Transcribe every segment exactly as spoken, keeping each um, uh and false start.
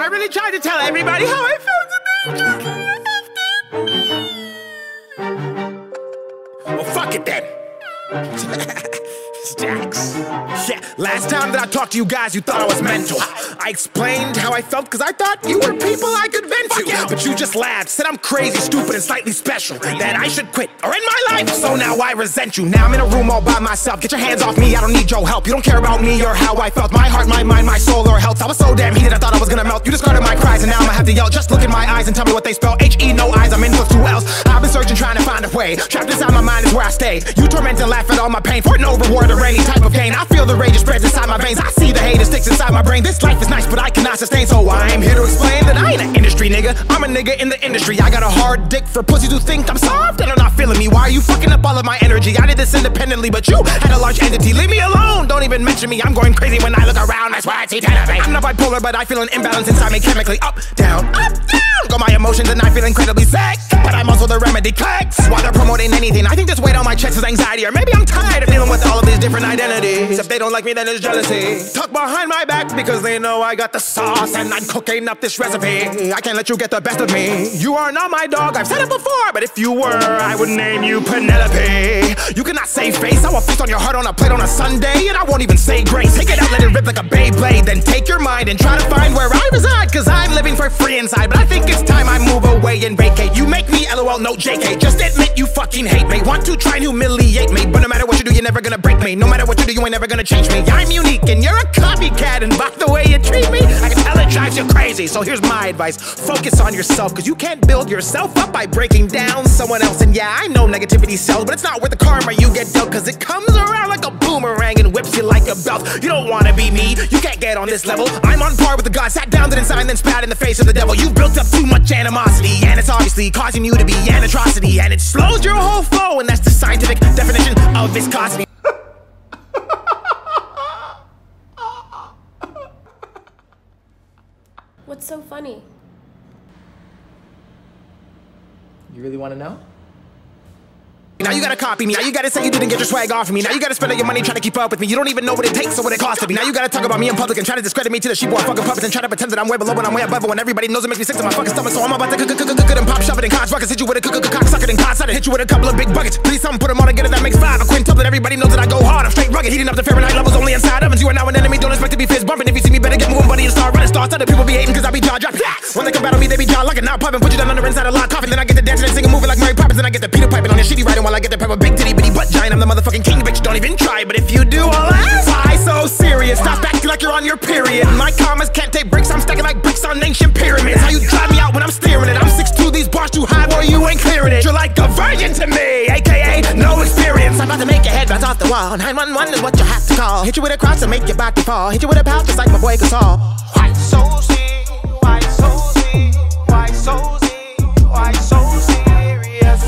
I really tried to tell everybody how I felt about it. Well, fuck it then. Jax. Yeah, last time that I talked to you guys, you thought I was mental. I explained how I felt because I thought you were people I could vent to. But you just laughed, said I'm crazy, stupid, and slightly special, that I should quit or end my life. So now I resent you. Now I'm in a room all by myself. Get your hands off me, I don't need your help. You don't care about me or how I felt. My heart, my mind, my soul, or health. I was so damn heated, I thought I was gonna melt. You discarded my cries, and now I'ma have to yell. Just look in my eyes and tell me what they spell. H E, no eyes, I'm in with two L's. I've been searching, trying to find a way. Trapped inside my mind is where I stay. You torment and laugh at all my pain for no reward or any type of gain. I feel the rage, it spreads inside my veins. I see the hate, it sticks inside my brain. This life is nice, but I cannot sustain. So I'm here to explain that I ain't an industry nigga. I'm a nigga in the industry. I got a hard dick for pussies who think I'm soft and are not feeling me. Why are you fucking up all of my energy? I did this independently, but you had a large entity. Leave me alone, don't even mention me. I'm going crazy when I look around. I swear I see ten of me. I'm not bipolar, but I feel an imbalance inside me chemically. Up, down, up, down. Go my emotions and I feel incredibly sick, but I'm also the remedy clicks. While they're promoting anything, I think this weight on my chest is anxiety. Or maybe I'm tired of dealing with all of these different identities. If they don't like me, then it's jealousy. Talk behind my back because they know I got the sauce and I'm cooking up this recipe. I can't let you get the best of me. You are not my dog, I've said it before, but if you were, I would name you Penelope. You cannot save face, I will feast on your heart on a plate on a Sunday, and I won't even say grace. Take it out, let it rip like a Beyblade, then take your mind and try to find where I reside, cause I'm living for free inside. But I think it's time I move away and vacate. You make me LOL, no J K. Just admit you fucking hate me. Want to try and humiliate me, but no matter what you do, you're never gonna break me. No matter what you do, you ain't never gonna change me. I'm unique and you're a copycat, and by the way you treat me, I can tell it drives you crazy. So here's my advice, focus on yourself, cause you can't build yourself up by breaking down someone else. And yeah, I know negativity sells, but it's not worth the karma you get dealt, cause it comes around like a boomerang and whips you like a belt. You don't wanna be me, you can't get on this level. I'm on par with the gods, sat down, didn't sign, then spat in the face of the devil. You built up too much animosity, and it's obviously causing you to be an atrocity, and it slows your whole flow, and that's the scientific definition of viscosity. What's so funny? You really want to know? Now you gotta copy me, now you gotta say you didn't get your swag off of me. Now you gotta spend all your money trying to keep up with me. You don't even know what it takes or what it costs to be. Now you gotta talk about me in public and try to discredit me to the sheep or fucking puppets and try to pretend that I'm way below when I'm way above it, when everybody knows it makes me sick to my fucking stomach. So I'm about to cook cook cook cook and pop shove it and cock rockets, hit you with a cook cook cock sucker and cock sucker, hit you with a couple of big buckets. Please something put them all together that makes five. A quintuplet, everybody knows that I go hard. I'm straight rugged, heating up the Fahrenheit levels only inside ovens. You are now an enemy, don't expect to be fist bumping. If you see me, better get moving, buddy, and start running. Start other people be hating cause I be jaw dropping. When they come battle me, they be jaw locking. Now popping, put you down under inside a lock coffin. Then I get the dancing and singing, moving like Mary Poppins. Then I get the Peter piping on your shitty writing while I get the pepper big titty bitty butt giant. I'm the motherfucking king, bitch, don't even try. But if you do, I'll ask. Why so serious? Stop acting like you're on your period. My commas can't take breaks, I'm stacking like bricks on ancient pyramids. How you drive me out when I'm steering it? I'm six two, these bars too high, boy, you ain't clearing it. You're like a virgin to me, aka no experience. I'm about to make your head bounce off the wall. nine one one is what you have to call. Hit you with a cross and make your body fall. Hit you with a pout just like my boy Gasol. Why so serious? Why so serious? Why so serious? Why so serious?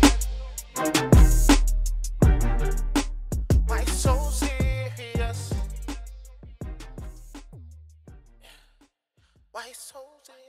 Why so serious? Why so serious?